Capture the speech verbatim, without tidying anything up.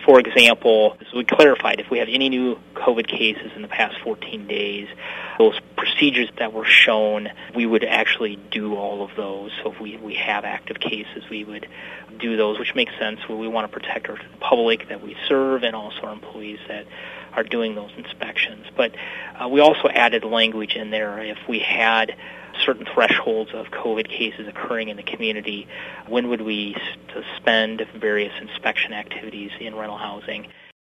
for example, as we clarified, if we have any new COVID cases in the past fourteen days, those procedures that were shown, we would actually do all of those. So if we, we have active cases, we would do those, which makes sense. We want to protect our public that we serve and also our employees that are doing those inspections. But uh, we also added language in there if we had certain thresholds of COVID cases occurring in the community, when would we suspend various inspection activities in rental housing?